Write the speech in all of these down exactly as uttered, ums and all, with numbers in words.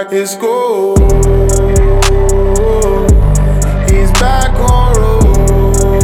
It's cool. He's back on road.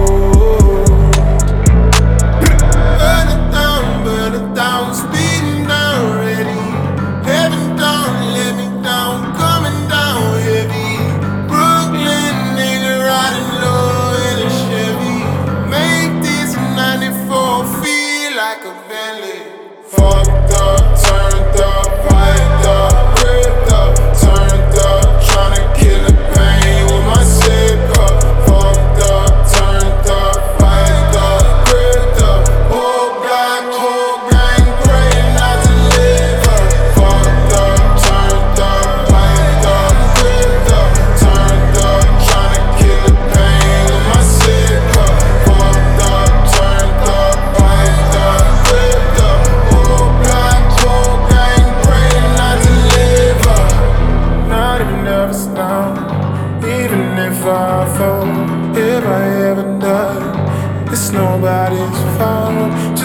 Burn it down, burn it down, speeding down, ready. Heaven down, let me down, coming down heavy. Brooklyn nigga riding low in a Chevy. Make this ninety-four feel like a Bentley. Fucked up, turned up, piped up, ripped up, turned up, tryna kill the pain with my sick up. Fucked up, turned up, piped up, ripped up, whole block, whole gang, praying not to live up. Fucked up, turned up, piped up, ripped up, turned up, tryna kill the pain with my sick up. Fucked up, turned up, piped up, ripped up, whole block, whole gang, praying not to live up. Not even nervous now, even if I fall, if I ever die, it's nobody's fault.